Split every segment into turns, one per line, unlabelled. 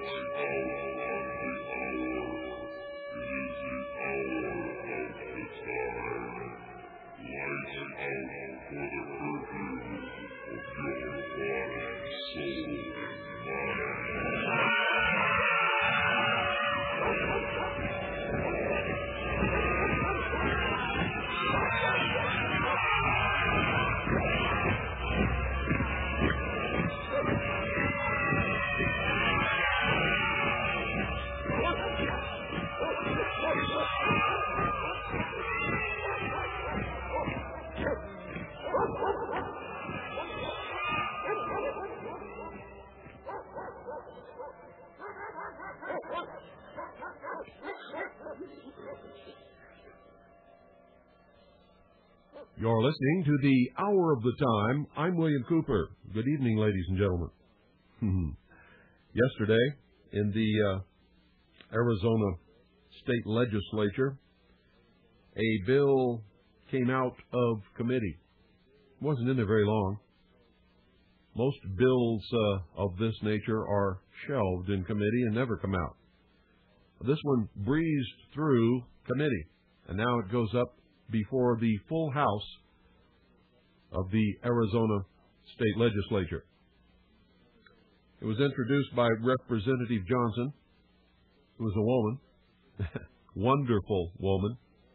You're listening to the Hour of the Time. I'm William Cooper. Good evening, ladies and gentlemen. Yesterday, in the Arizona State Legislature, a bill came out of committee. It wasn't in there very long. Most bills of this nature are shelved in committee and never come out. This one breezed through committee, and now it goes up before the full House of the Arizona State Legislature. It was introduced by Representative Johnson, who was a woman, wonderful woman.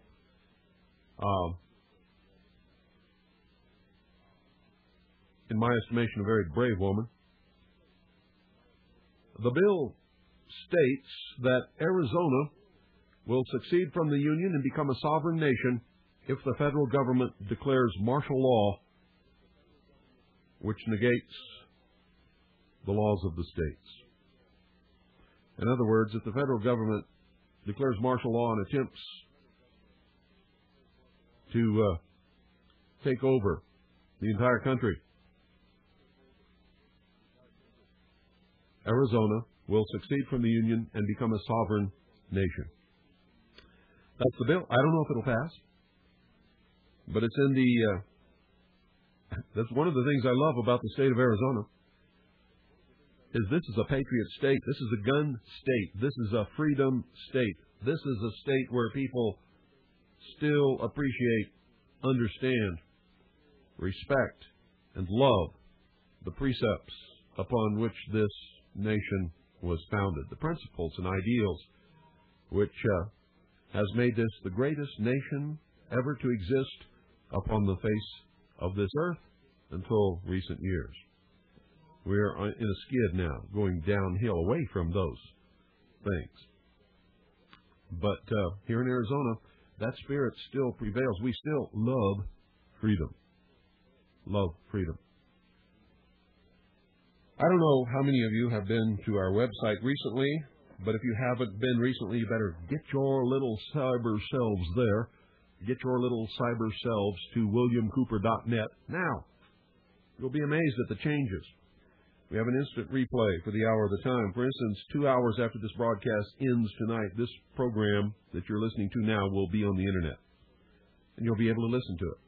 In my estimation, a very brave woman. The bill states that Arizona will secede from the Union and become a sovereign nation if the federal government declares martial law, which negates the laws of the states. In other words, if the federal government declares martial law and attempts to take over the entire country, Arizona will secede from the Union and become a sovereign nation. That's the bill. I don't know if it'll pass, but it's in the, that's one of the things I love about the state of Arizona, is this is a patriot state. This is a gun state. This is a freedom state. This is a state where people still appreciate, understand, respect, and love the precepts upon which this nation was founded, the principles and ideals which has made this the greatest nation ever to exist upon the face of this earth until recent years. We are in a skid now, going downhill away from those things. But here in Arizona, that spirit still prevails. We still love freedom. Love freedom. I don't know how many of you have been to our website recently, but if you haven't been recently, you better get your little cyber selves there. Get your little cyber selves to williamcooper.net now. You'll be amazed at the changes. We have an instant replay for the Hour of the Time. For instance, 2 hours after this broadcast ends tonight, this program that you're listening to now will be on the Internet, and you'll be able to listen to it.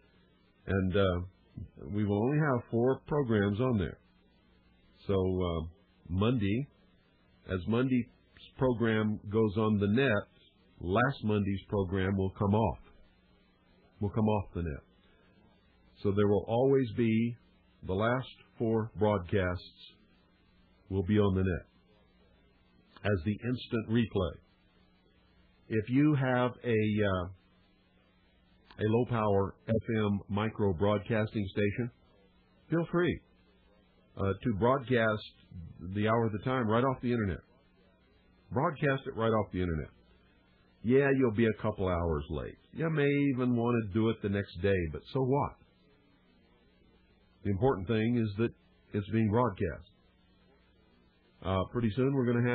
And we will only have 4 programs on there. So Monday, as Monday's program goes on the net, last Monday's program will come off. Will come off the net. So there will always be, the last 4 broadcasts will be on the net as the instant replay. If you have a low-power FM micro broadcasting station, feel free to broadcast the Hour of the Time right off the Internet. Broadcast it right off the Internet. Yeah, you'll be a couple hours late. You may even want to do it the next day, but so what? The important thing is that it's being broadcast. Pretty soon we're going to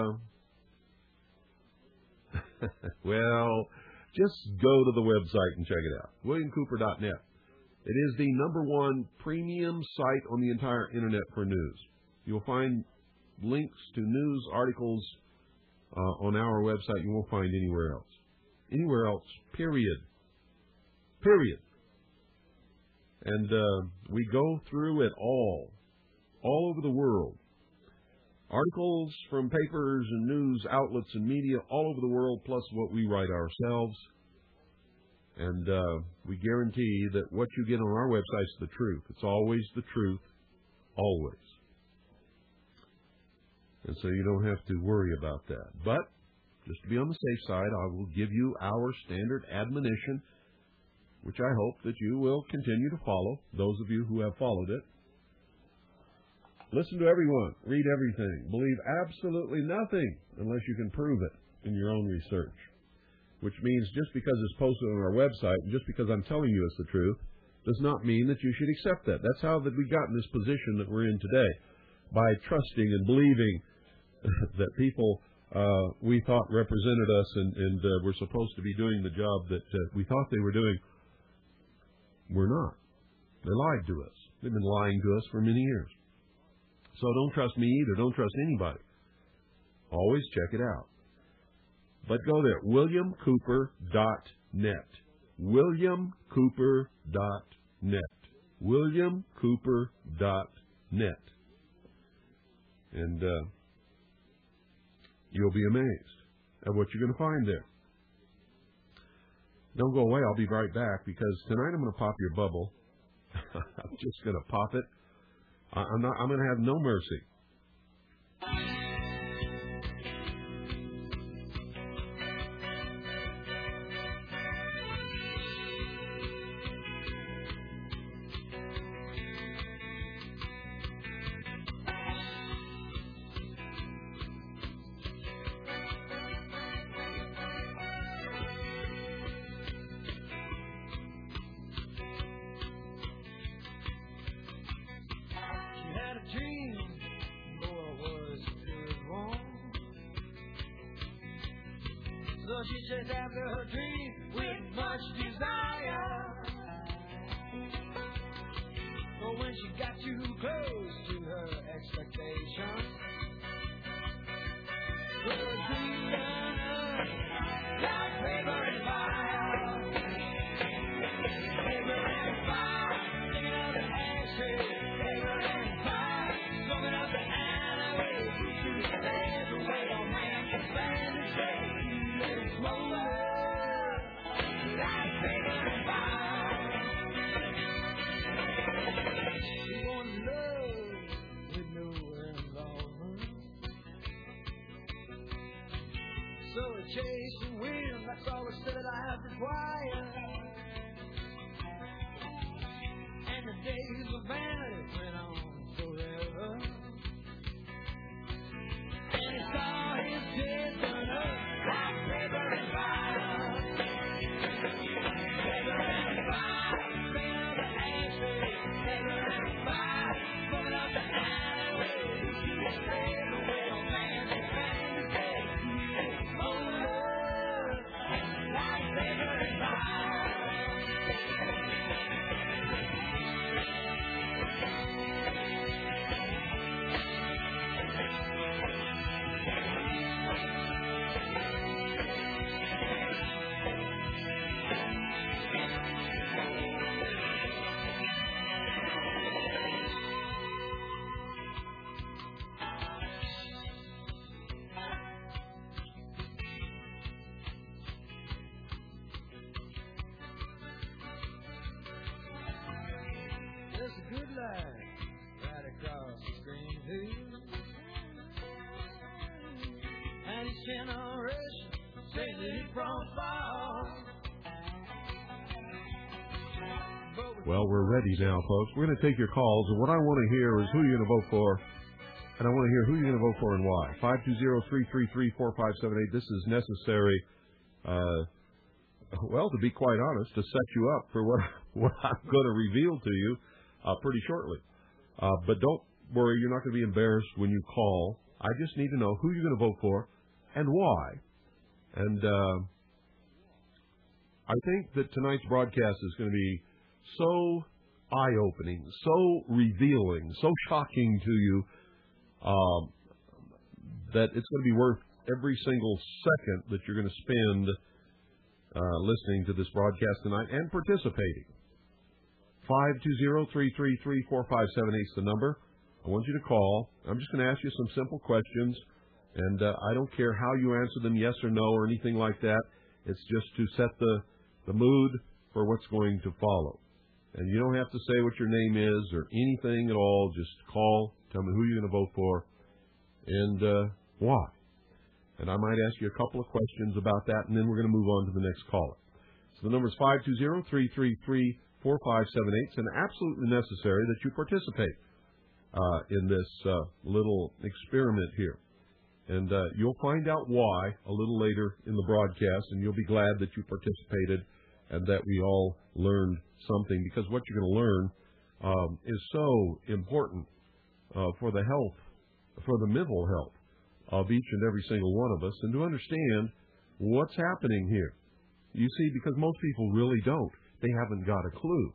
have, well, just go to the website and check it out, williamcooper.net. It is the #1 premium site on the entire Internet for news. You'll find links to news articles on our website you won't find anywhere else. Anywhere else, period. Period. And we go through it all over the world. articles from papers and news outlets and media all over the world, plus what we write ourselves. And we guarantee that what you get on our website is the truth. It's always the truth, always. And so you don't have to worry about that. But just to be on the safe side, I will give you our standard admonition, which I hope that you will continue to follow, those of you who have followed it. Listen to everyone. Read everything. Believe absolutely nothing unless you can prove it in your own research. Which means just because it's posted on our website and just because I'm telling you it's the truth does not mean that you should accept that. That's how that we got in this position that we're in today, by trusting and believing that people we thought represented us and were supposed to be doing the job that we thought they were doing. We're not. They lied to us. They've been lying to us for many years. So don't trust me either. Don't trust anybody. Always check it out. But go there, WilliamCooper.net. WilliamCooper.net. WilliamCooper.net. And you'll be amazed at what you're going to find there. Don't go away. I'll be right back, because tonight I'm going to pop your bubble. I'm just going to pop it. I'm going to have no mercy.
She chased after her dream with much desire. But when she got too close to her expectations, her dream turned like paper and fire. Paper and fire, sticking out the ashes. Paper and fire, smoking up the alleyway. She stays away, no man can stand to say. It's over, like paper and fire. She wanted love with no involvement. So it chased the wind, that's all the stuff that I have required. And the days of vanity went on forever. And he saw his days burn up like paper and fire. Paper and fire, bringing up the ashes. Paper and fire, smoking up the alleyway. She stayed away, no man can stand to say it's over, like paper and fire. There's a good light right across the screen here, and each generation saves it from fall.
Well, we're ready now, folks. We're going to take your calls, and what I want to hear is who you're going to vote for, and I want to hear who you're going to vote for and why. 520-333-4578. This is necessary, well, to be quite honest, to set you up for what I'm going to reveal to you pretty shortly. But don't worry, you're not going to be embarrassed when you call. I just need to know who you're going to vote for and why. And I think that tonight's broadcast is going to be so eye-opening, so revealing, so shocking to you that it's going to be worth every single second that you're going to spend listening to this broadcast tonight and participating. 520-333-4578 is the number. I want you to call. I'm just going to ask you some simple questions, and I don't care how you answer them, yes or no or anything like that. It's just to set the mood for what's going to follow. And you don't have to say what your name is or anything at all. Just call, tell me who you're going to vote for, and why. And I might ask you a couple of questions about that, and then we're going to move on to the next caller. So the number is 520-333-4578. It's absolutely necessary that you participate in this little experiment here. And you'll find out why a little later in the broadcast, and you'll be glad that you participated and that we all learned something, because what you're going to learn is so important for the health, for the mental health of each and every single one of us, and to understand what's happening here. You see, because most people really don't. They haven't got a clue.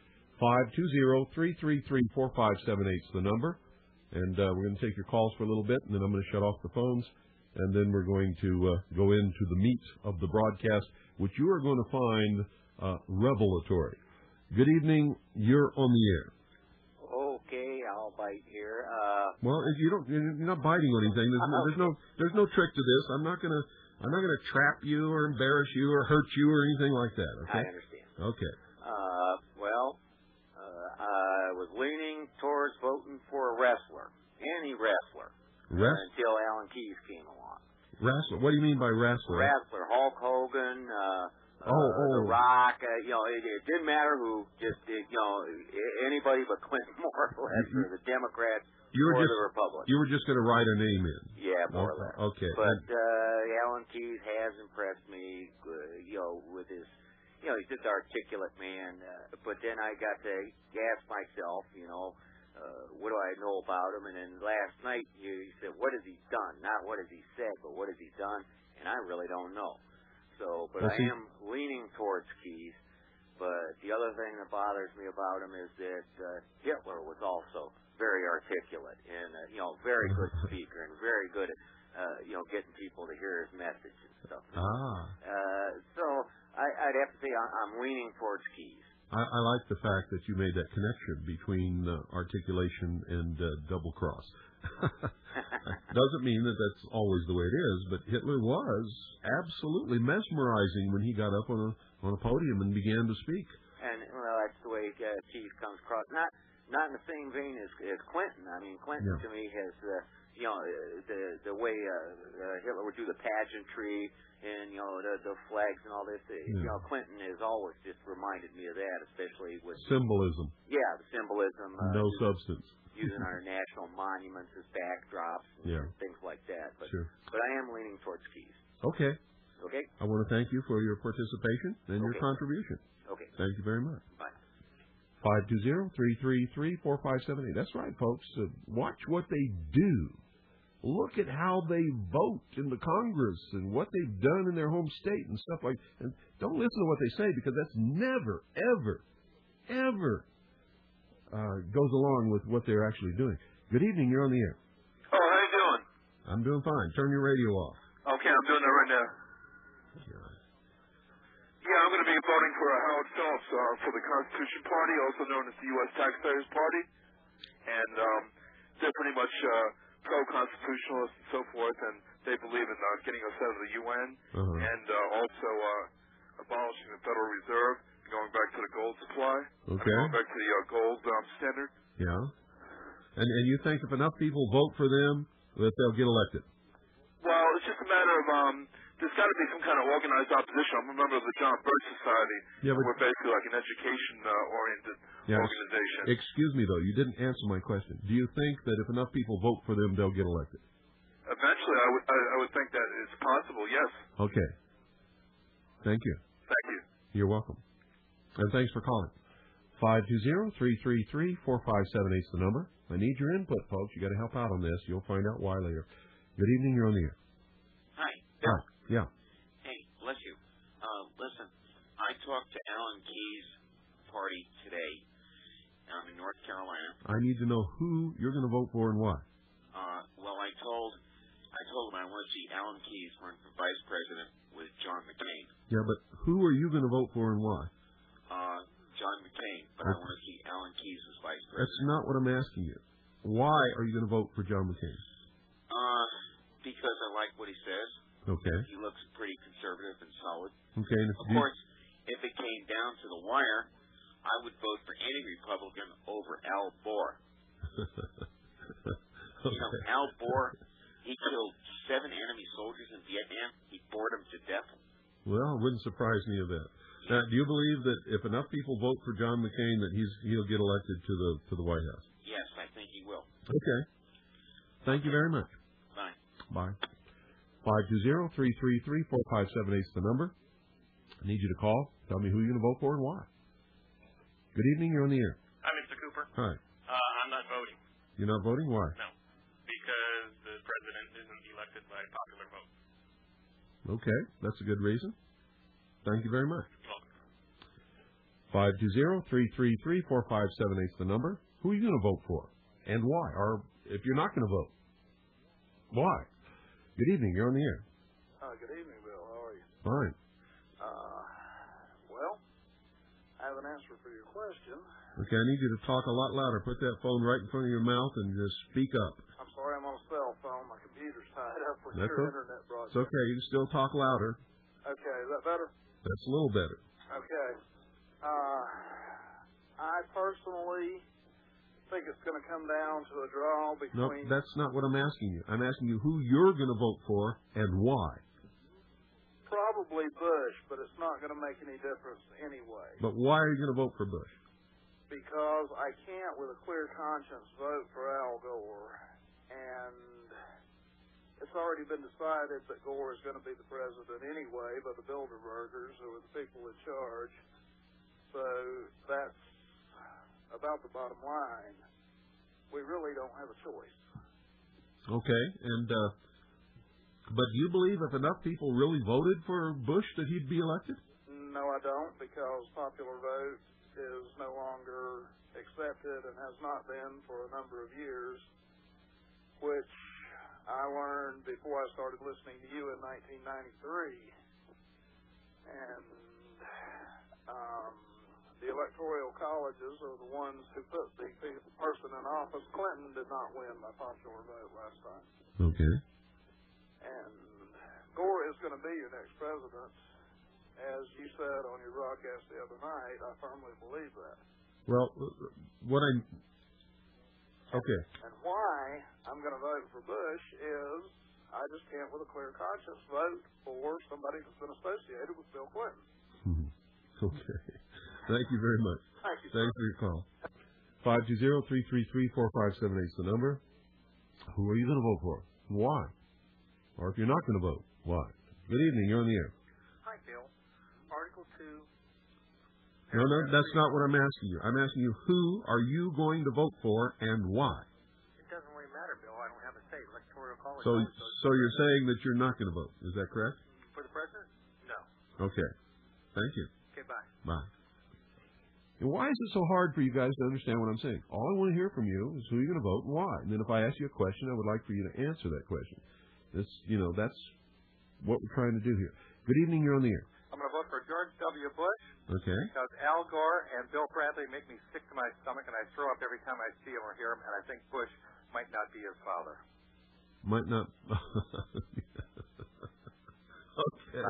520-333-4578 is the number. And we're going to take your calls for a little bit, and then I'm going to shut off the phones, and then we're going to go into the meat of the broadcast, which you are going to find revelatory. Good evening. You're on the air.
Okay, I'll bite here.
Well, if you're not biting on anything. There's no trick to this. I'm not gonna trap you or embarrass you or hurt you or anything like that. Okay.
I understand.
Okay.
I was leaning towards voting for a wrestler, any wrestler, until Alan Keyes came along.
Wrestler? What do you mean by wrestler?
Wrestler, Hulk Hogan, The Rock. It didn't matter who. Just anybody but Clinton, more or less, or the Democrats or the Republicans.
You were just going to write a name in.
Yeah, more or less.
Okay.
But Alan Keyes has impressed me, with his. He's just an articulate man. But then I got to ask myself, what do I know about him? And then last night you said, what has he done? Not what has he said, but what has he done? And I really don't know. So, but I am leaning towards Keyes. But the other thing that bothers me about him is that Hitler was also very articulate and, very good speaker and very good at, getting people to hear his message and stuff. So I'd have to say I'm leaning towards Keyes.
I like the fact that you made that connection between articulation and double cross. Doesn't mean that that's always the way it is, but Hitler was absolutely mesmerizing when he got up on a podium and began to speak.
And that's the way Keyes comes across. Not in the same vein as Clinton. I mean, Clinton to me has the way Hitler would do the pageantry and the flags and all this. Clinton has always just reminded me of that, especially with
symbolism.
Yeah, the symbolism.
No substance.
Using our national monuments as backdrops and things like that. But I am leaning towards Keyes.
Okay.
Okay.
I want to thank you for your participation and your contribution.
Okay.
Thank you very much.
Bye.
520-333-4578. That's right, folks. Watch what they do. Look at how they vote in the Congress and what they've done in their home state and stuff like that. And don't listen to what they say, because that's never, ever, ever goes along with what they're actually doing. Good evening. You're on the air.
Oh, how you doing?
I'm doing fine. Turn your radio off.
Okay, I'm doing that right now. Yeah, I'm going to be voting for Howard Phillips for the Constitution Party, also known as the U.S. Taxpayers Party. And they're pretty much pro-constitutionalists and so forth, and they believe in getting us out of the UN and also abolishing the Federal Reserve, going back to the gold supply, going back to the gold standard.
Yeah. And you think if enough people vote for them, that they'll get elected?
Well, it's just a matter of there's got to be some kind of organized opposition. I'm a member of the John Birch Society.
Yeah, but
we're basically like an education-oriented organization.
Excuse me, though. You didn't answer my question. Do you think that if enough people vote for them, they'll get elected?
Eventually, I would think that it's possible, yes.
Okay. Thank you.
Thank you.
You're welcome. And thanks for calling. 520-333-4578 is the number. I need your input, folks. You got to help out on this. You'll find out why later. Good evening. You're on the air.
Hi.
Hi. Yeah.
Hey, bless you. Listen, I talked to Alan Keyes' party today in North Carolina.
I need to know who you're going to vote for and why.
Well, I told him I want to see Alan Keyes run for vice president with John McCain.
Yeah, but who are you going to vote for and why?
John McCain, but I want to see Alan Keyes as vice president.
That's not what I'm asking you. Why are you going to vote for John McCain?
Because I like what he says.
Okay.
He looks pretty conservative and solid.
Okay. And
Of course, if it came down to the wire, I would vote for any Republican over Al Gore.
Okay.
You know, Al Gore, he killed 7 enemy soldiers in Vietnam. He bored them to death.
Well, it wouldn't surprise me of that. Now, do you believe that if enough people vote for John McCain, that he'll get elected to the White House?
Yes, I think he will.
Okay. Thank you very much.
Bye.
Bye. 520-333-4578 is the number. I need you to call. Tell me who you're going to vote for and why. Good evening. You're on the air.
Hi, Mr. Cooper.
Hi.
I'm not voting.
You're not voting? Why?
No, because the president isn't elected by popular vote.
Okay. That's a good reason. Thank you very much.
You're welcome.
520-333-4578 is the number. Who are you going to vote for and why? Or if you're not going to vote, why? Good evening. You're on the air.
Good evening, Bill. How are you?
Fine.
Well, I have an answer for your question.
Okay, I need you to talk a lot louder. Put that phone right in front of your mouth and just speak up.
I'm sorry, I'm on a cell phone. My computer's tied up with
That's
your
okay.
internet broadcast.
It's okay. You can still talk louder.
Okay, is that better?
That's a little better.
Okay. I personally think it's going to come down to a draw
No,
between...
that's not what I'm asking you. I'm asking you who you're going to vote for and why.
Probably Bush, but it's not going to make any difference anyway.
But why are you going to vote for Bush?
Because I can't, with a clear conscience, vote for Al Gore. And it's already been decided that Gore is going to be the president anyway by the Bilderbergers, who are the people in charge. So that's about the bottom line. We really don't have a choice.
Okay, and but do you believe if enough people really voted for Bush that he'd be elected?
No, I don't, because popular vote is no longer accepted and has not been for a number of years, which I learned before I started listening to you in 1993. And the electoral colleges are the ones who put the person in office. Clinton did not win by popular vote last time.
Okay.
And Gore is going to be your next president. As you said on your broadcast the other night, I firmly believe that.
Well, okay.
And why I'm going to vote for Bush is I just can't, with a clear conscience, vote for somebody that's been associated with Bill Clinton.
Okay. Thank you very much.
Thank you,
Thanks for your call. 520-333-4578 is the number. Who are you going to vote for? Why? Or if you're not going to vote, why? Good evening. You're on the air.
Hi, Bill. Article 2.
No, that's not what I'm asking you. I'm asking you who are you going to vote for and why?
It doesn't really matter, Bill. I don't have a say. Electoral college.
So you're saying that you're not going to vote. Is that correct?
For the president? No.
Okay. Thank you.
Okay, bye.
Bye. And why is it so hard for you guys to understand what I'm saying? All I want to hear from you is who you're going to vote and why. And then if I ask you a question, I would like for you to answer that question. That's what we're trying to do here. Good evening. You're on the air.
I'm going to vote for George W. Bush
Okay.
because Al Gore and Bill Bradley make me sick to my stomach, and I throw up every time I see him or hear him, and I think Bush might not be his father.
Might not. Okay.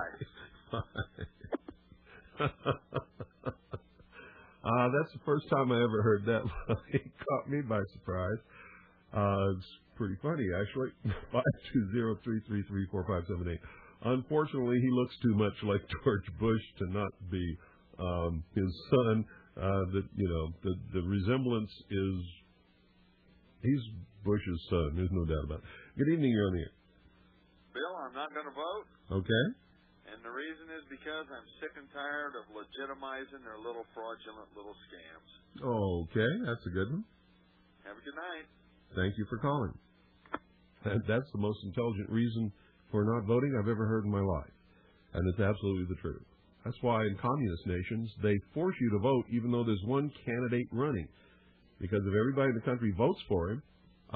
That's the first time I ever heard that. It caught me by surprise. It's pretty funny, actually. 520-333-4578. Unfortunately, he looks too much like George Bush to not be his son. The resemblance is he's Bush's son. There's no doubt about it. Good evening, you're on the air.
Bill, I'm not going to vote.
Okay.
And the reason is because I'm sick and tired of legitimizing their little fraudulent little scams.
Okay, that's a good one.
Have a good night.
Thank you for calling. That's the most intelligent reason for not voting I've ever heard in my life. And it's absolutely the truth. That's why in communist nations, they force you to vote even though there's one candidate running. Because if everybody in the country votes for him,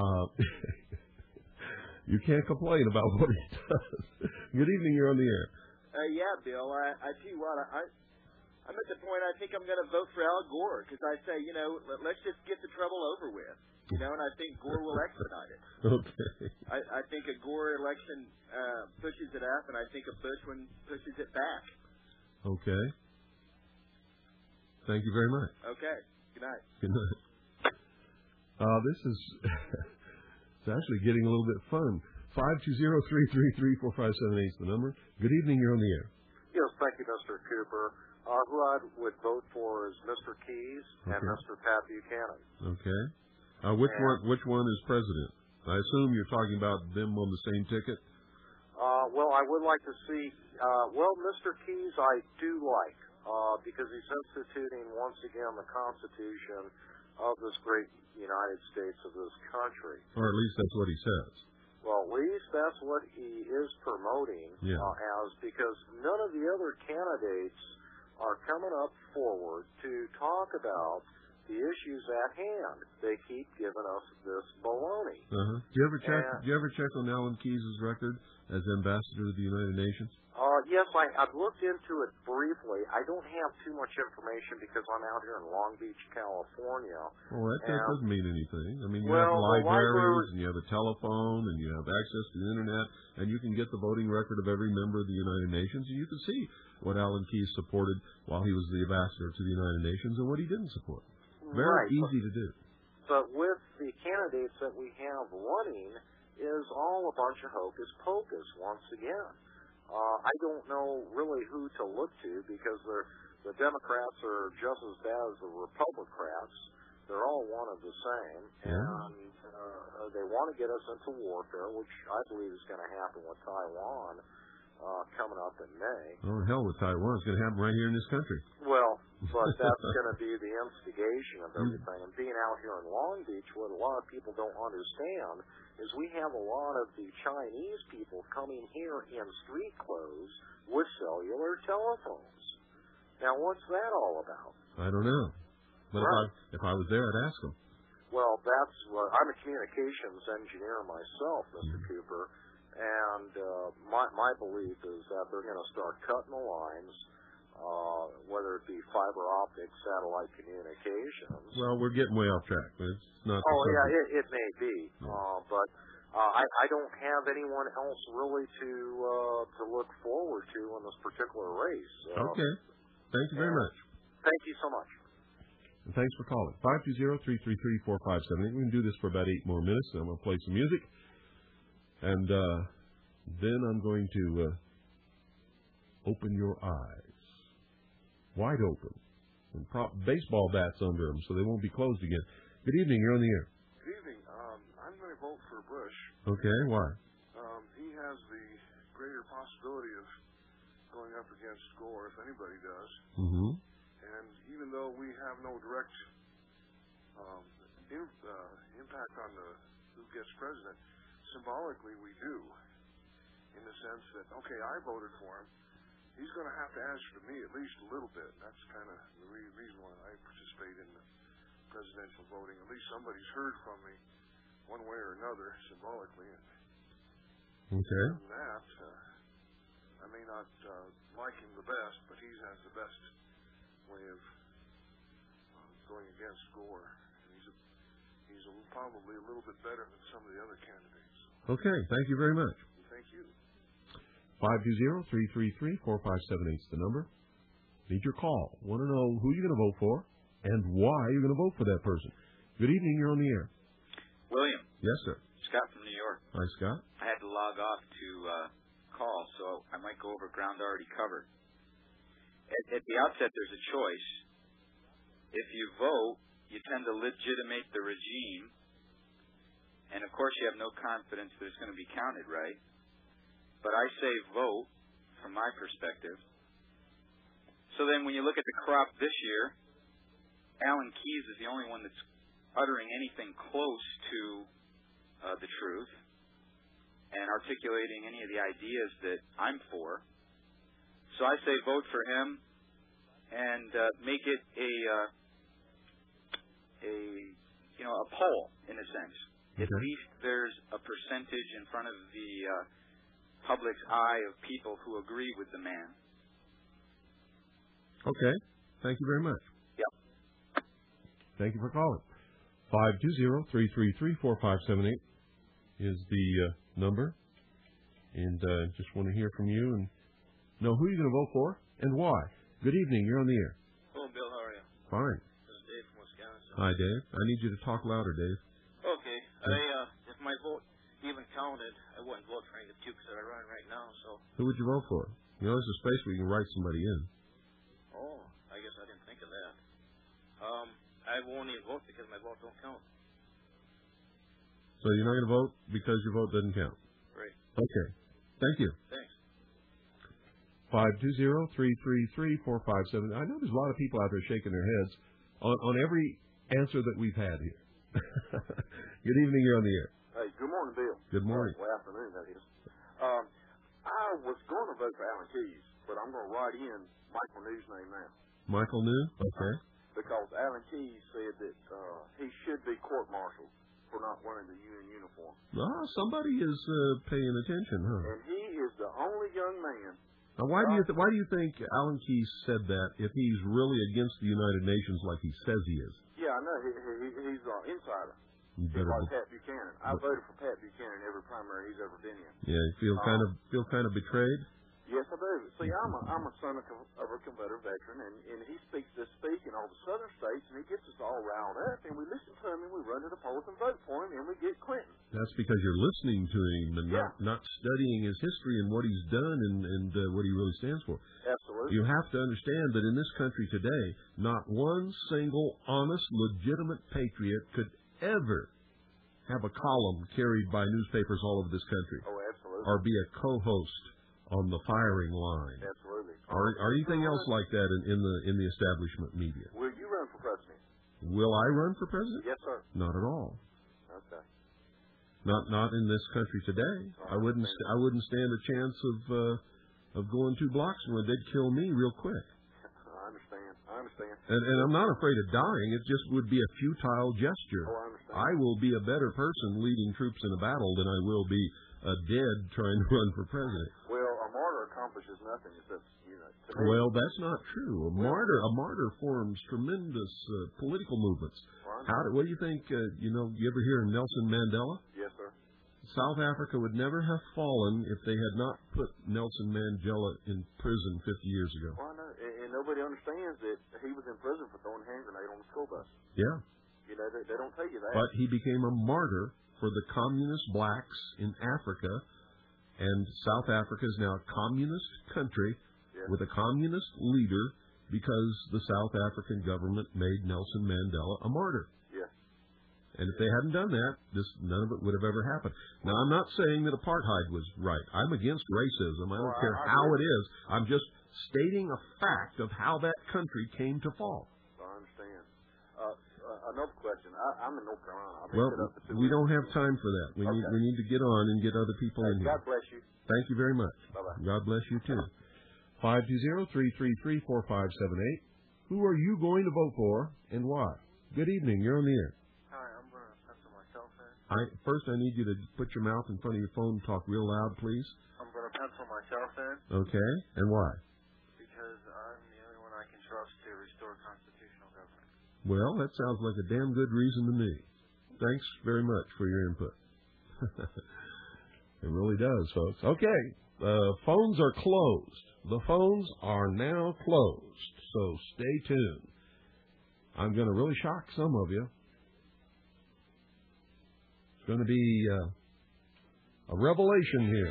you can't complain about what he does. Good evening, you're on the air.
Yeah, Bill. I tell you what, I'm at the point I think I'm going to vote for Al Gore because I say, let's just get the trouble over with. And I think Gore will expedite it.
Okay.
I think a Gore election pushes it up, and I think a Bush one pushes it back.
Okay. Thank you very much.
Okay. Good night.
Good night. This is it's actually getting a little bit fun. 520-333-4578 is the number. Good evening. You're on the air.
Yes, thank you, Mr. Cooper. Who I would vote for is Mr. Keys and Mr. Pat Buchanan.
Okay. Which one is president? I assume you're talking about them on the same ticket.
Well, I would like to see. Mr. Keys, I do like because he's instituting once again the Constitution of this great United States of this country.
Or at least that's what he says.
Well, at least that's what he is promoting as, because none of the other candidates are coming up forward to talk about the issues at hand. They keep giving us this baloney.
Do you ever check on Alan Keyes' record as ambassador to the United Nations?
Yes, I've looked into it briefly. I don't have too much information because I'm out here in Long Beach, California.
Well, that doesn't mean anything. I mean, you have libraries, and you have a telephone, and you have access to the Internet, and you can get the voting record of every member of the United Nations, and you can see what Alan Keyes supported while he was the ambassador to the United Nations and what he didn't support. Very easy to do.
But with the candidates that we have running is all a bunch of hocus pocus once again. I don't know really who to look to because the Democrats are just as bad as the Republicans. They're all one of the same, and they want to get us into warfare, which I believe is going to happen with Taiwan coming up in May.
Oh, hell with Taiwan. It's going to happen right here in this country.
Well, but that's going to be the instigation of everything. And being out here in Long Beach, what a lot of people don't understand is we have a lot of the Chinese people coming here in street clothes with cellular telephones. Now, what's that all about?
I don't know. But if I was there, I'd ask them.
Well, that's I'm a communications engineer myself, Mr. Cooper, and my belief is that they're going to start cutting the lines, whether it be fiber optic satellite communications.
Well, we're getting way off track. But it's not.
Oh, yeah, it may be, but I don't have anyone else really to look forward to in this particular race.
Okay. Thank you very much.
Thank you so much.
And thanks for calling. 520-333-4578. We can do this for about 8 more minutes, then I'm going to play some music. And then I'm going to open your eyes. Wide open. And prop baseball bats under them so they won't be closed again. Good evening. You're on the air.
Good evening. I'm going to vote for Bush.
Okay. Why?
He has the greater possibility of going up against Gore, if anybody does.
Mm-hmm.
And even though we have no direct impact on who gets president, symbolically we do, in the sense that, okay, I voted for him. He's going to have to answer to me at least a little bit. That's kind of the reason why I participate in the presidential voting. At least somebody's heard from me one way or another, symbolically.
Okay.
Other than that, I may not like him the best, but he has the best way of going against Gore. And he's probably a little bit better than some of the other candidates.
Okay. Thank you very much.
Thank you.
520-333-4578 is the number. Need your call. Want to know who you're going to vote for and why you're going to vote for that person. Good evening. You're on the air.
William.
Yes, sir.
Scott from New York.
Hi, Scott.
I had to log off to call, so I might go over ground already covered. At the outset, there's a choice. If you vote, you tend to legitimate the regime, and of course you have no confidence that it's going to be counted right. But I say vote, from my perspective. So then when you look at the crop this year, Alan Keyes is the only one that's uttering anything close to the truth and articulating any of the ideas that I'm for. So I say vote for him and make it a poll, in a sense.
Okay.
At least there's a percentage in front of the public's eye of people who agree with the man.
Okay. Thank you very much.
Yep.
Thank you for calling. 520-333-4578 is the number. And just want to hear from you and know who you're going to vote for and why. Good evening. You're on the air.
Hello, Bill. How are you?
Fine.
This is Dave from Wisconsin.
Hi, Dave. I need you to talk louder, Dave.
Okay. If my vote even counted, I wouldn't vote for any of the pukes that are running right now, so...
Who would you vote for? You know, there's a space where you can write somebody in.
Oh, I guess I didn't think of that. I won't even vote because my vote don't count.
So you're not going to vote because your vote doesn't count?
Right.
Okay. Thank you.
Thanks.
520-333-4578. I know there's a lot of people out there shaking their heads on every answer that we've had here. Good evening. You're on the air.
Hey, good morning, Bill.
Good morning.
Well, afternoon, that is. I was going to vote for Alan Keyes, but I'm going to write in Michael New's name now.
Michael New? Okay.
Because Alan Keyes said that he should be court-martialed for not wearing the union uniform.
Oh, somebody is paying attention, huh?
And he is the only young man.
Now, why do you think Alan Keyes said that if he's really against the United Nations like he says he is?
Yeah, I know. He's an insider.
You
He's
better
like Pat Buchanan. I voted for Pat Buchanan every primary he's ever been in.
Yeah, you feel kind of betrayed?
Yes, I do. See, I'm a son of a Confederate veteran, and he speaks this speak in all the southern states, and he gets us all riled up, and we listen to him, and we run to the polls and vote for him, and we get Clinton.
That's because you're listening to him and not studying his history and what he's done and what he really stands for.
Absolutely.
You have to understand that in this country today, not one single honest, legitimate patriot could ever have a column carried by newspapers all over this country.
Oh, absolutely.
Or be a co-host on the firing line.
Absolutely.
Or anything else like that in the establishment media.
Will you run for president?
Will I run for president?
Yes, sir.
Not at all.
Okay.
Not in this country today. I wouldn't stand a chance of going 2 blocks where they'd kill me real quick.
I understand.
And I'm not afraid of dying. It just would be a futile gesture.
Oh, I understand.
I will be a better person leading troops in a battle than I will be dead trying to run for president.
Well, a martyr accomplishes nothing except, to me.
Well, that's not true. A martyr forms tremendous political movements. What do you think? You ever hear of Nelson Mandela?
Yes, sir.
South Africa would never have fallen if they had not put Nelson Mandela in prison 50 years ago.
Well, I know. And nobody understands that he was in prison for throwing a hand grenade on the school bus.
Yeah.
They don't tell you that.
But he became a martyr for the communist blacks in Africa, and South Africa is now a communist country with a communist leader because the South African government made Nelson Mandela a martyr.
Yeah.
And if they hadn't done that, none of it would have ever happened. Now, I'm not saying that apartheid was right. I'm against racism. I don't care how it is. I'm just stating a fact of how that country came to fall.
I understand. Another question. I'm in North Carolina.
Well, we don't have time for that. We need to get on and get other people in here.
God bless you.
Thank you very much.
Bye-bye.
God bless you, too. 520-333-4578. Who are you going to vote for and why? Good evening. You're on the air.
Hi, I'm going to pencil myself in.
First, I need you to put your mouth in front of your phone and talk real loud, please.
I'm going to pencil myself in.
Okay. And why?
Because I'm the only one I can trust to restore constitutional government.
Well, that sounds like a damn good reason to me. Thanks very much for your input. It really does, folks. Okay. Phones are closed. The phones are now closed, so stay tuned. I'm going to really shock some of you. It's going to be a revelation here.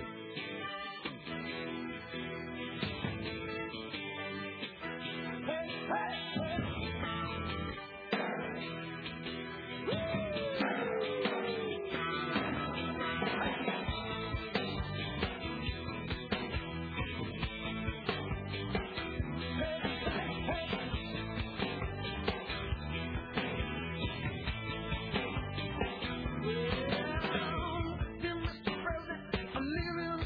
I'm living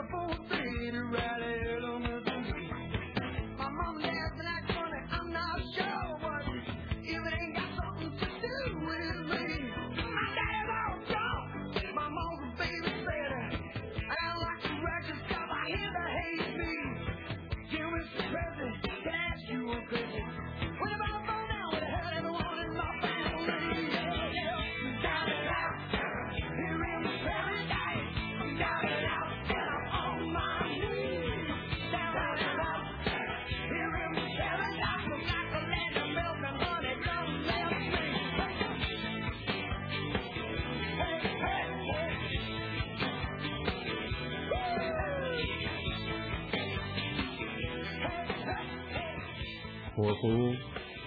Poor fools.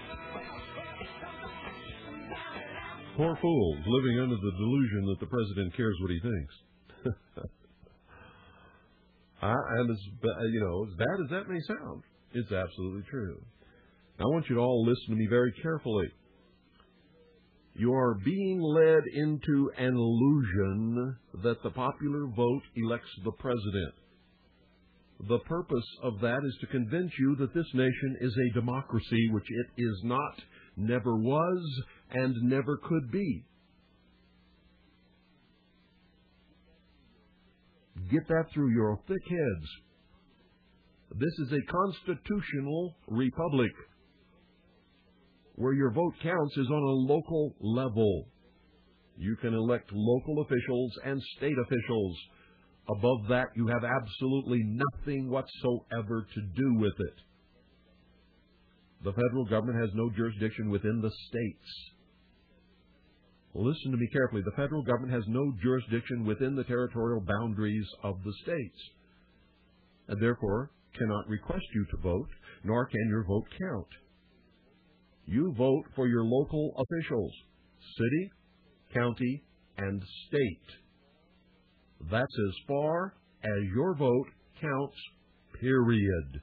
Poor fools living under the delusion that the president cares what he thinks. And as bad as that may sound, it's absolutely true. I want you to all listen to me very carefully. You are being led into an illusion that the popular vote elects the president. The purpose of that is to convince you that this nation is a democracy, which it is not, never was, and never could be. Get that through your thick heads. This is a constitutional republic. Where your vote counts is on a local level. You can elect local officials and state officials. Above that, you have absolutely nothing whatsoever to do with it. The federal government has no jurisdiction within the states. Listen to me carefully. The federal government has no jurisdiction within the territorial boundaries of the states, and therefore cannot request you to vote, nor can your vote count. You vote for your local officials, city, county, and state. That's as far as your vote counts, period.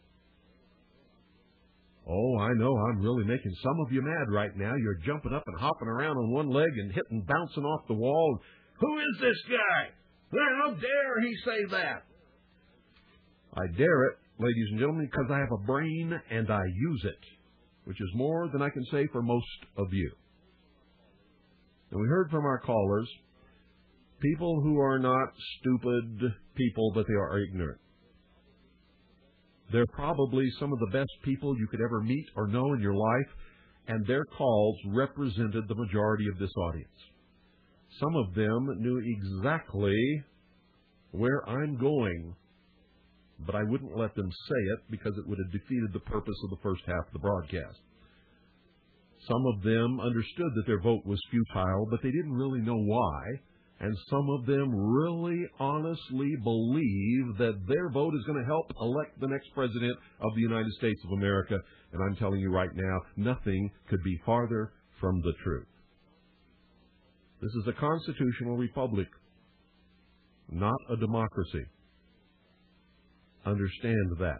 Oh, I know I'm really making some of you mad right now. You're jumping up and hopping around on one leg and bouncing off the wall. Who is this guy? How dare he say that? I dare it, ladies and gentlemen, because I have a brain and I use it, which is more than I can say for most of you. And we heard from our callers, people who are not stupid people, but they are ignorant. They're probably some of the best people you could ever meet or know in your life, and their calls represented the majority of this audience. Some of them knew exactly where I'm going, but I wouldn't let them say it because it would have defeated the purpose of the first half of the broadcast. Some of them understood that their vote was futile, but they didn't really know why. And some of them really honestly believe that their vote is going to help elect the next president of the United States of America. And I'm telling you right now, nothing could be farther from the truth. This is a constitutional republic, not a democracy. Understand that.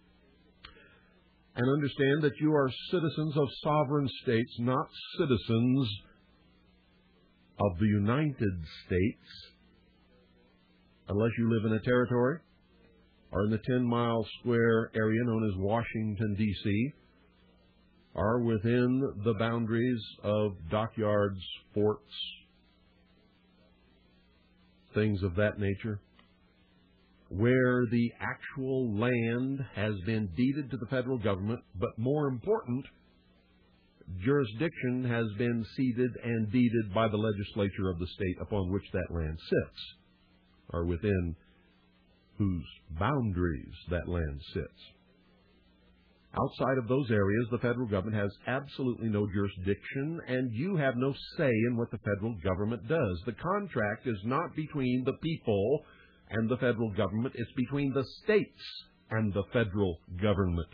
And understand that you are citizens of sovereign states, not citizens of the United States, unless you live in a territory or in the 10-mile square area known as Washington, D.C., or within the boundaries of dockyards, forts, things of that nature, where the actual land has been deeded to the federal government, but more important, jurisdiction has been ceded and deeded by the legislature of the state upon which that land sits, or within whose boundaries that land sits. Outside of those areas, the federal government has absolutely no jurisdiction, and you have no say in what the federal government does. The contract is not between the people and the federal government. It's between the states and the federal government.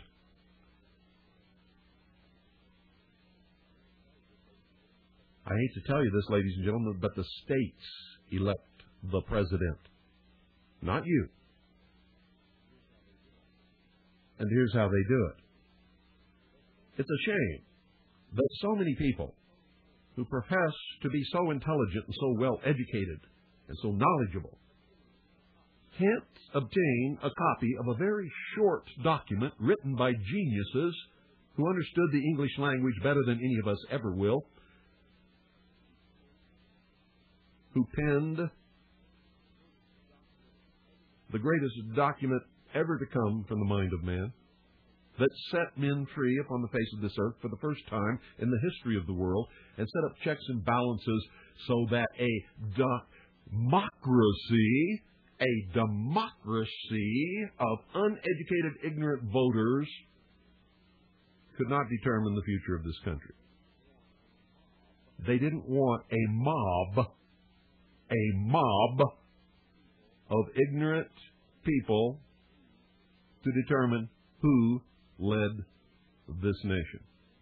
I hate to tell you this, ladies and gentlemen, but the states elect the president, not you. And here's how they do it. It's a shame that so many people who profess to be so intelligent and so well educated and so knowledgeable can't obtain a copy of a very short document written by geniuses who understood the English language better than any of us ever will, who penned the greatest document ever to come from the mind of man, that set men free upon the face of this earth for the first time in the history of the world, and set up checks and balances so that a democracy of uneducated, ignorant voters could not determine the future of this country. They didn't want a mob of ignorant people to determine who led this nation.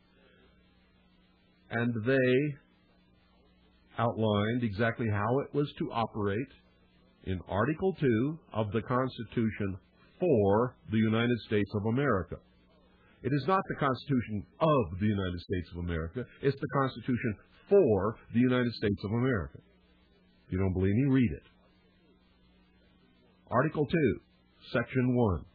And they outlined exactly how it was to operate in Article 2 of the Constitution for the United States of America. It is not the Constitution of the United States of America. It's the Constitution for the United States of America. If you don't believe me, read it. Article 2, Section 1.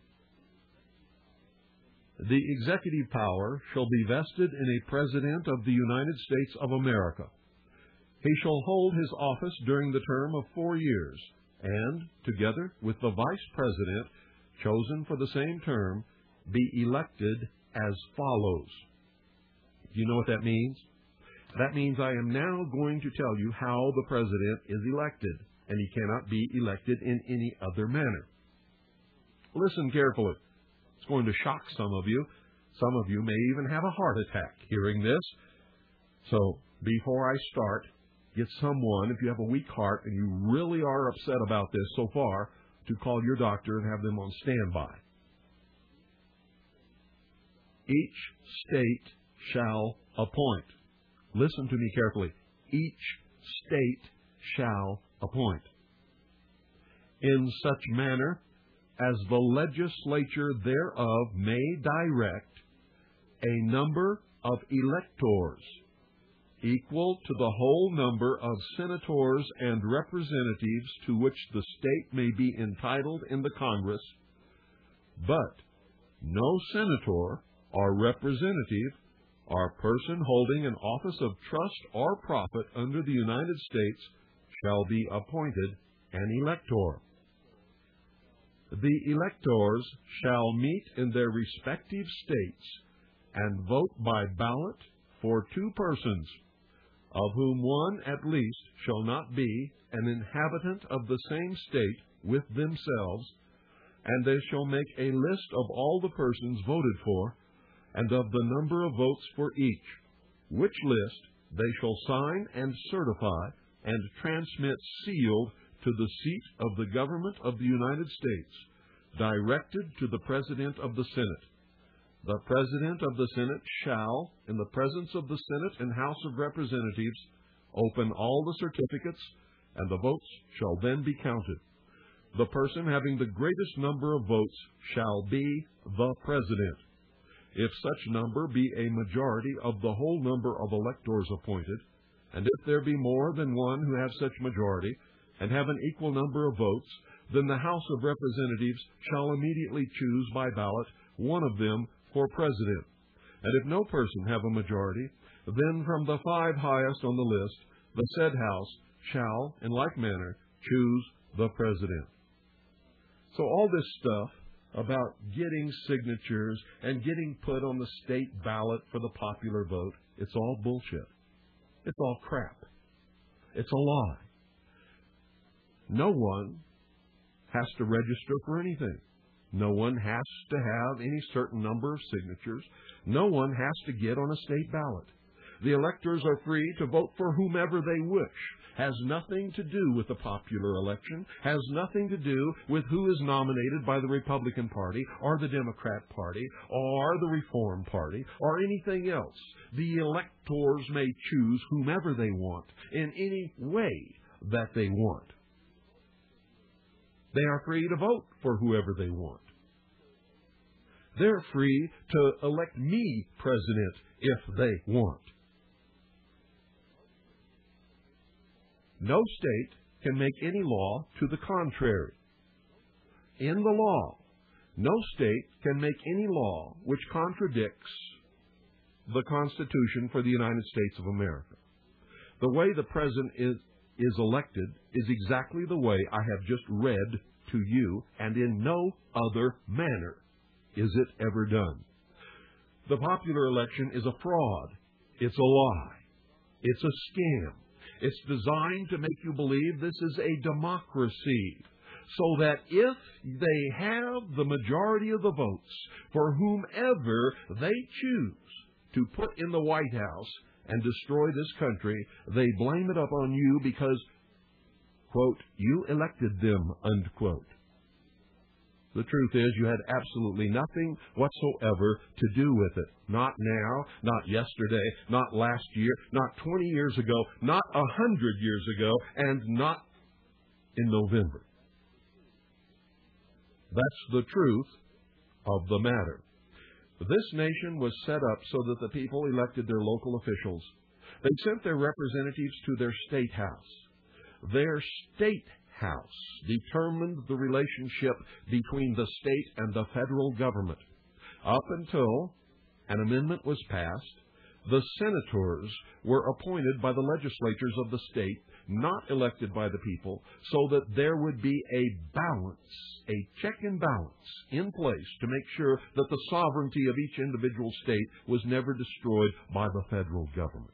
The executive power shall be vested in a President of the United States of America. He shall hold his office during the term of 4 years, and, together with the Vice President, chosen for the same term, be elected as follows. Do you know what that means? That means I am now going to tell you how the President is elected, and he cannot be elected in any other manner. Listen carefully. It's going to shock some of you. Some of you may even have a heart attack hearing this. So, before I start, get someone, if you have a weak heart and you really are upset about this so far, to call your doctor and have them on standby. Each state shall appoint. Listen to me carefully. Each state shall appoint. In such manner as the legislature thereof may direct a number of electors equal to the whole number of senators and representatives to which the state may be entitled in the Congress, but no senator or representative or person holding an office of trust or profit under the United States shall be appointed an elector. The electors shall meet in their respective states and vote by ballot for 2 persons, of whom one at least shall not be an inhabitant of the same state with themselves, and they shall make a list of all the persons voted for, and of the number of votes for each, which list they shall sign and certify and transmit sealed to the seat of the government of the United States, directed to the President of the Senate. The President of the Senate shall, in the presence of the Senate and House of Representatives, open all the certificates, and the votes shall then be counted. The person having the greatest number of votes shall be the President. If such number be a majority of the whole number of electors appointed, and if there be more than one who have such majority, and have an equal number of votes, then the House of Representatives shall immediately choose by ballot one of them for President. And if no person have a majority, then from the 5 highest on the list, the said House shall, in like manner, choose the President. So all this stuff about getting signatures and getting put on the state ballot for the popular vote, it's all bullshit. It's all crap. It's a lie. No one has to register for anything. No one has to have any certain number of signatures. No one has to get on a state ballot. The electors are free to vote for whomever they wish. Has nothing to do with the popular election, has nothing to do with who is nominated by the Republican Party or the Democrat Party or the Reform Party or anything else. The electors may choose whomever they want in any way that they want. They are free to vote for whoever they want. They're free to elect me president if they want. No state can make any law to the contrary. in the law, no state can make any law which contradicts the Constitution for the United States of America. The way the president is elected is exactly the way I have just read to you, and in no other manner is it ever done. The popular election is a fraud. It's a lie. It's a scam. It's designed to make you believe this is a democracy, so that if they have the majority of the votes for whomever they choose to put in the White House and destroy this country, they blame it up on you because, quote, you elected them, unquote. The truth is you had absolutely nothing whatsoever to do with it. Not now, not yesterday, not last year, not 20 years ago, not 100 years ago, and not in November. That's the truth of the matter. This nation was set up so that the people elected their local officials. They sent their representatives to their state house. Their state house determined the relationship between the state and the federal government. Up until an amendment was passed, the senators were appointed by the legislatures of the state, not elected by the people, so that there would be a balance, a check and balance in place to make sure that the sovereignty of each individual state was never destroyed by the federal government.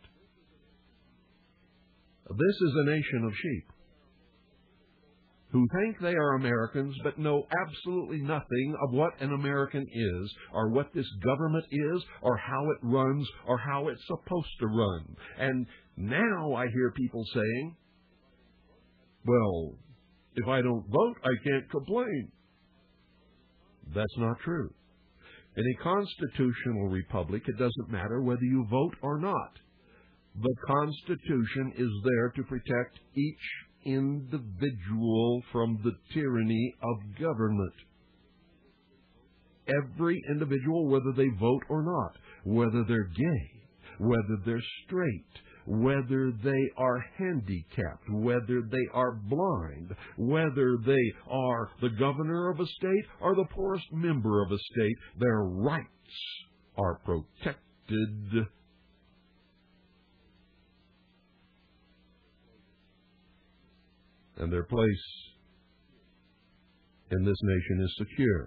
This is a nation of sheep who think they are Americans but know absolutely nothing of what an American is, or what this government is, or how it runs, or how it's supposed to run. And now I hear people saying, well, if I don't vote, I can't complain. That's not true. In a constitutional republic, it doesn't matter whether you vote or not. The Constitution is there to protect each individual from the tyranny of government. Every individual, whether they vote or not, whether they're gay, whether they're straight, whether they are handicapped, whether they are blind, whether they are the governor of a state or the poorest member of a state, their rights are protected. And their place in this nation is secure.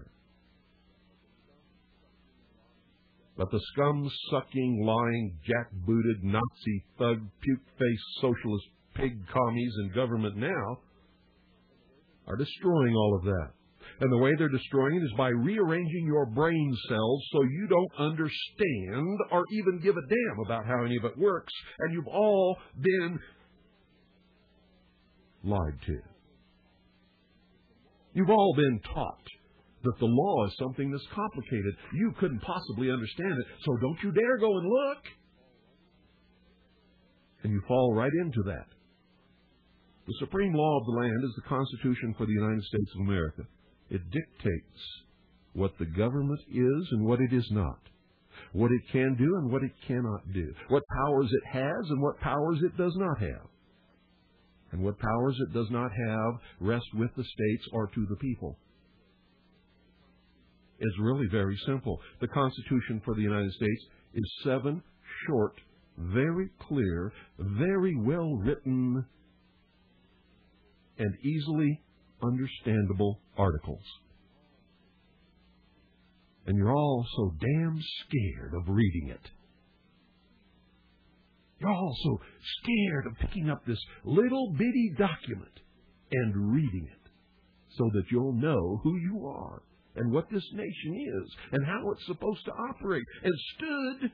But the scum-sucking, lying, jack-booted, Nazi, thug, puke-faced, socialist, pig commies in government now are destroying all of that. And the way they're destroying it is by rearranging your brain cells so you don't understand or even give a damn about how any of it works, and you've all been lied to. You've all been taught that the law is something that's complicated. You couldn't possibly understand it, so don't you dare go and look. And you fall right into that. The supreme law of the land is the Constitution for the United States of America. It dictates what the government is and what it is not, what it can do and what it cannot do, what powers it has and what powers it does not have. And what powers it does not have rest with the states or to the people. It's really very simple. The Constitution for the United States is 7 short, very clear, very well written, and easily understandable articles. And you're all so damn scared of reading it. You're all so scared of picking up this little bitty document and reading it so that you'll know who you are and what this nation is and how it's supposed to operate, instead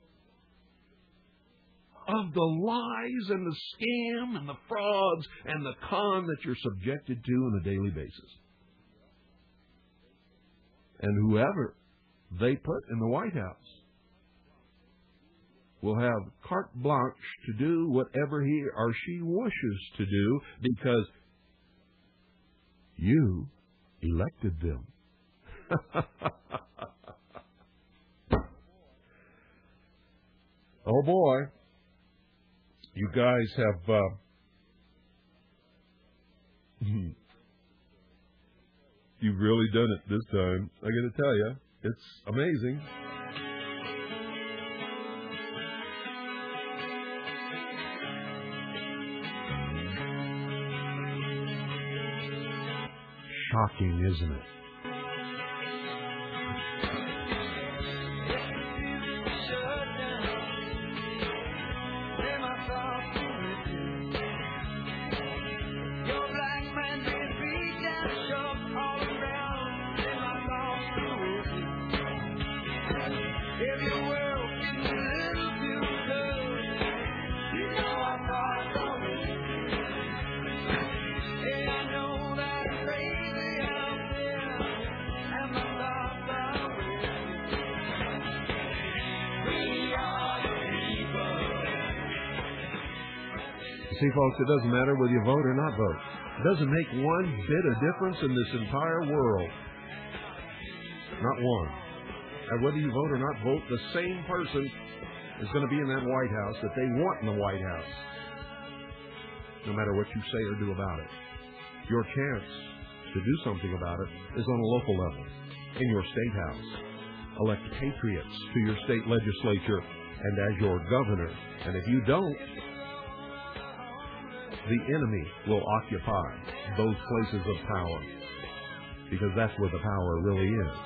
of the lies and the scam and the frauds and the con that you're subjected to on a daily basis. And whoever they put in the White House will have carte blanche to do whatever he or she wishes to do because you elected them. Oh boy, you guys have You've really done it this time. I got to tell you, it's amazing. Shocking, isn't it? See, folks, it doesn't matter whether you vote or not vote. It doesn't make one bit of difference in this entire world. Not one. And whether you vote or not vote, the same person is going to be in that White House that they want in the White House. No matter what you say or do about it. Your chance to do something about it is on a local level, in your state house. Elect patriots to your state legislature and as your governor. And if you don't, the enemy will occupy those places of power, because that's where the power really is.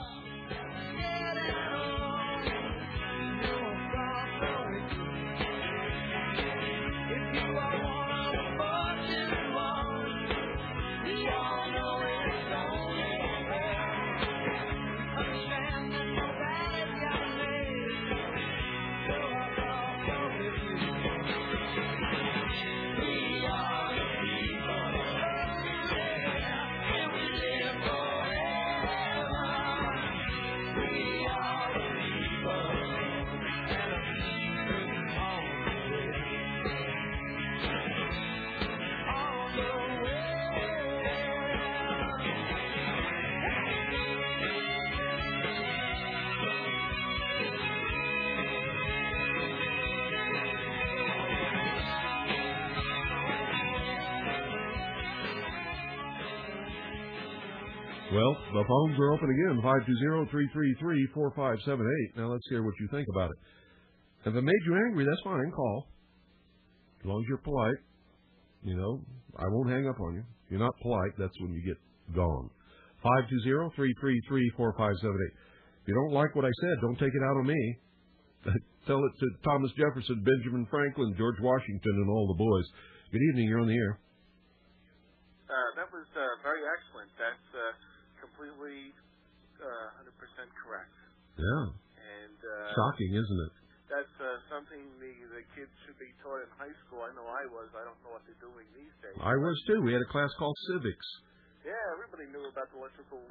Well, the phones are open again, 520-333-4578. Now let's hear what you think about it. If it made you angry, that's fine. Call. As long as you're polite. You know, I won't hang up on you. If you're not polite, that's when you get gone. 520-333-4578. If you don't like what I said, don't take it out on me. Tell it to Thomas Jefferson, Benjamin Franklin, George Washington, and all the boys. Good evening. You're on the air.
That was very excellent. That's completely 100% correct.
Yeah.
And
shocking, isn't it?
That's something the kids should be taught in high school. I know I was. I don't know what they're doing these days.
I was too. We had a class called civics.
Yeah, everybody knew about the electoral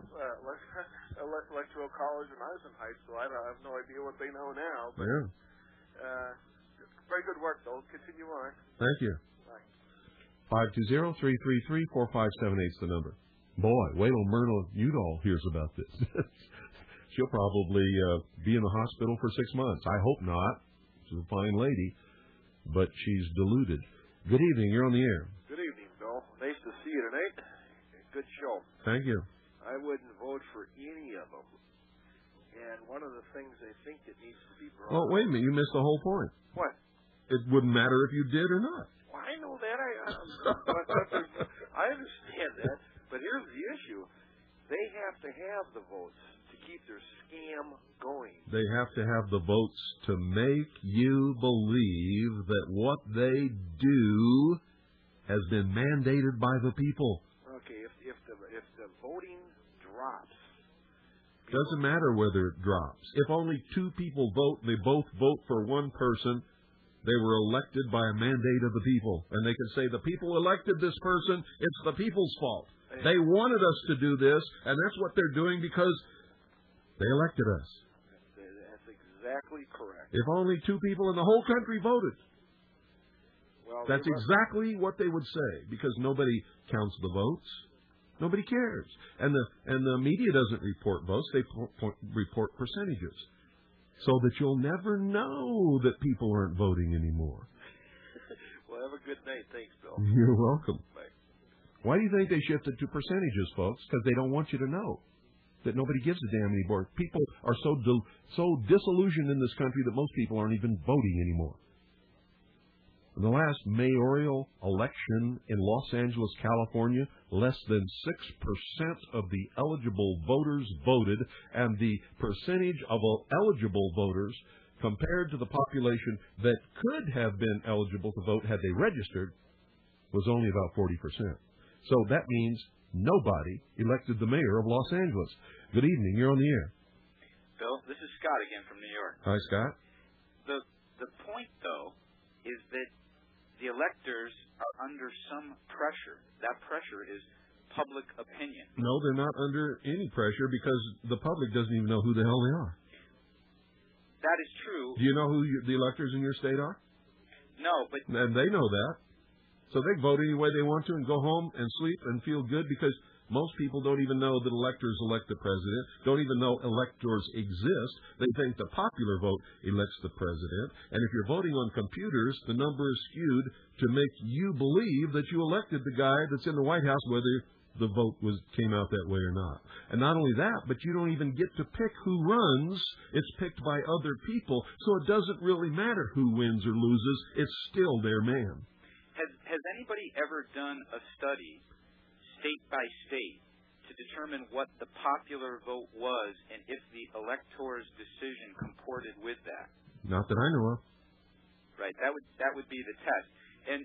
college when I was in high school. I have no idea what they know now. But,
yeah.
Very good work, though. Continue on.
Thank you.
Bye.
520-333-4578 is the number. Boy, wait till Myrna Udall hears about this. She'll probably be in the hospital for 6 months. I hope not. She's a fine lady, but she's deluded. Good evening. You're on the air.
Good evening, Bill. Nice to see you tonight. Good show.
Thank you.
I wouldn't vote for any of them. And one of the things I think that needs to be brought
Well, wait a minute. You missed the whole point.
What?
It wouldn't matter if you did or not.
Well, I know that. I understand that. But here's the issue. They have to have the votes to keep their scam going.
They have to have the votes to make you believe that what they do has been mandated by the people.
Okay, if the voting drops.
Doesn't matter whether it drops. If only 2 people vote, they both vote for one person, they were elected by a mandate of the people. And they can say, the people elected this person, it's the people's fault. They wanted us to do this, and that's what they're doing because they elected us.
That's exactly correct.
If only 2 people in the whole country voted,
well,
that's exactly what they would say, because nobody counts the votes. Nobody cares. And the media doesn't report votes. They report percentages, so that you'll never know that people aren't voting anymore.
Well, have a good night. Thanks, Bill.
You're welcome.
Bye.
Why do you think they shifted to percentages, folks? Because they don't want you to know that nobody gives a damn anymore. People are so disillusioned in this country that most people aren't even voting anymore. In the last mayoral election in Los Angeles, California, less than 6% of the eligible voters voted, and the percentage of eligible voters compared to the population that could have been eligible to vote had they registered was only about 40%. So that means nobody elected the mayor of Los Angeles. Good evening. You're on the air.
Bill, this is Scott again from New York.
Hi, Scott.
The point, though, is that the electors are under some pressure. That pressure is public opinion.
No, they're not under any pressure because the public doesn't even know who the hell they are.
That is true.
Do you know who the electors in your state are?
No, but...
And they know that. So they vote any way they want to and go home and sleep and feel good because most people don't even know that electors elect the president, don't even know electors exist. They think the popular vote elects the president. And if you're voting on computers, the number is skewed to make you believe that you elected the guy that's in the White House, whether the vote came out that way or not. And not only that, but you don't even get to pick who runs. It's picked by other people. So it doesn't really matter who wins or loses. It's still their man.
Has anybody ever done a study, state by state, to determine what the popular vote was and if the elector's decision comported with that?
Not that I know of.
Right. That would be the test. And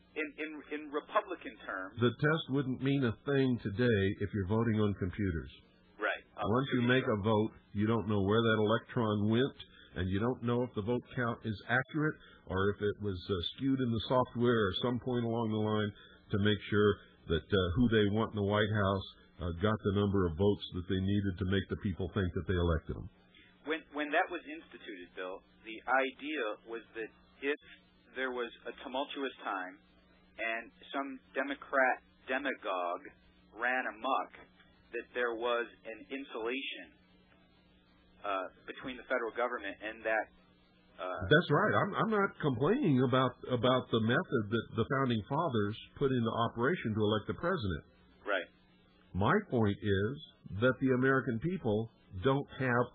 in Republican terms,
the test wouldn't mean a thing today if you're voting on computers.
Right.
Once you make a vote, you don't know where that electron went, and you don't know if the vote count is accurate or if it was skewed in the software or some point along the line to make sure that who they want in the White House got the number of votes that they needed to make the people think that they elected them.
When that was instituted, Bill, the idea was that if there was a tumultuous time and some Democrat demagogue ran amok, that there was an insulation between the federal government and that.
That's right. I'm not complaining about the method that the Founding Fathers put into operation to elect the president.
Right.
My point is that the American people don't have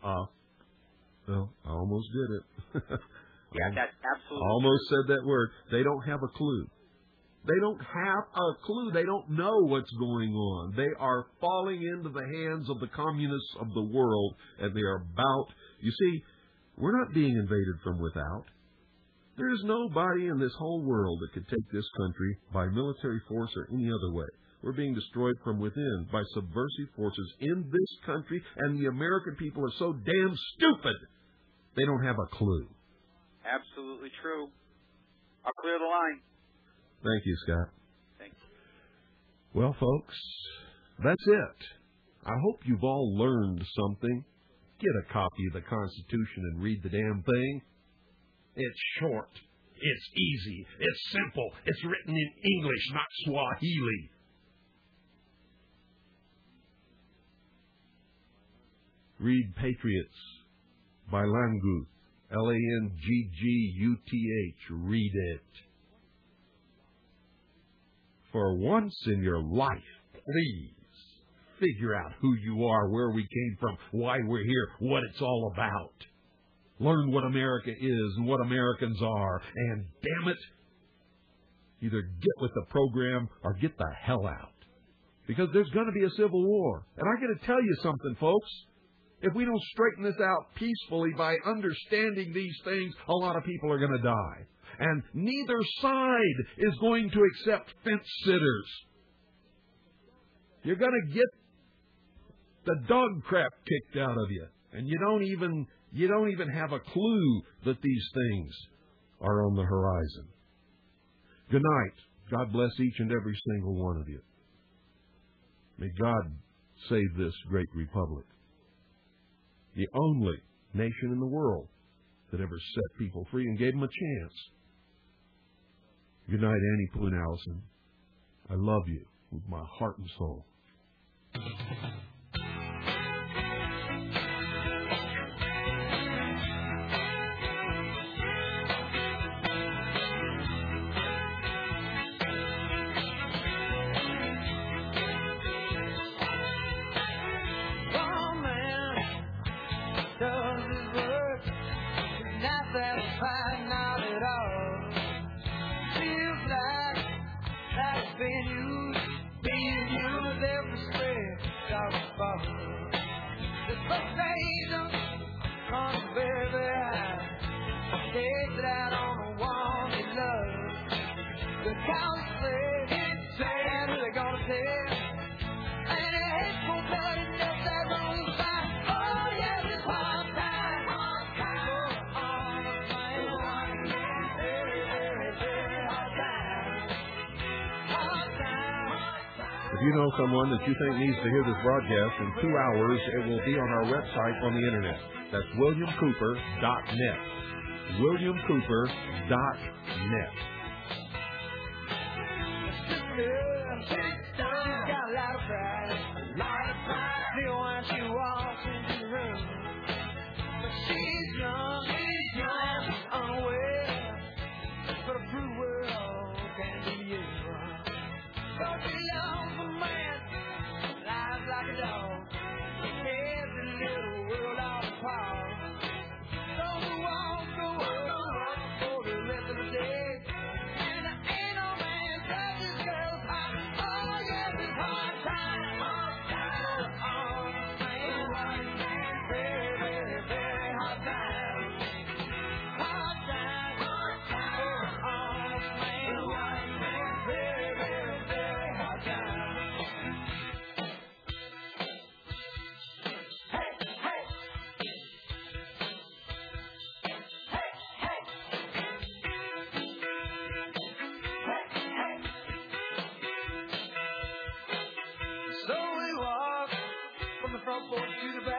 well, I almost did it.
Yeah, that's absolutely
almost
true.
said that word. They don't have a clue. They don't have a clue. They don't know what's going on. They are falling into the hands of the communists of the world, and they are about, you see, we're not being invaded from without. There's nobody in this whole world that could take this country by military force or any other way. We're being destroyed from within by subversive forces in this country, and the American people are so damn stupid, they don't have a clue.
Absolutely true. I'll clear the line.
Thank you, Scott.
Thank you.
Well, folks, that's it. I hope you've all learned something. Get a copy of the Constitution and read the damn thing. It's short. It's easy. It's simple. It's written in English, not Swahili. Read Patriots by Languth. Langguth. Read it. For once in your life, please figure out who you are, where we came from, why we're here, what it's all about. Learn what America is and what Americans are. And damn it, either get with the program or get the hell out. Because there's going to be a civil war. And I got to tell you something, folks. If we don't straighten this out peacefully by understanding these things, a lot of people are going to die. And neither side is going to accept fence sitters. You're going to get the dog crap kicked out of you. And you don't even have a clue that these things are on the horizon. Good night. God bless each and every single one of you. May God save this great republic. The only nation in the world that ever set people free and gave them a chance. Good night, Annie Poon Allison. I love you with my heart and soul.
being used every stretch of the ball. The frustration on the very, very high. Takes it out on the one they love. The college play, saying who they gonna tell. And it hates for blood and left that wrong side. Oh, yes, it's hard time. Very, very, very hard time. Hard time.
If you know someone that you think needs to hear this broadcast, in 2 hours it will be on our website on the internet. That's WilliamCooper.net. WilliamCooper.net.
She's got a lot of pride. Feel when she walks into the room. But she's young and unaware. But a true world can be used wrong. So she loves a man, lies like a dog. Tears the little world all apart. So who wants the world for the rest of the day? And there ain't no man that this girl's hot. Oh, yes, it's hard time. Hard time. Very, very, very hard time. Hard time. Hard time. Very, very, very hard time. Hey, hey. So we walk from the front porch to the back.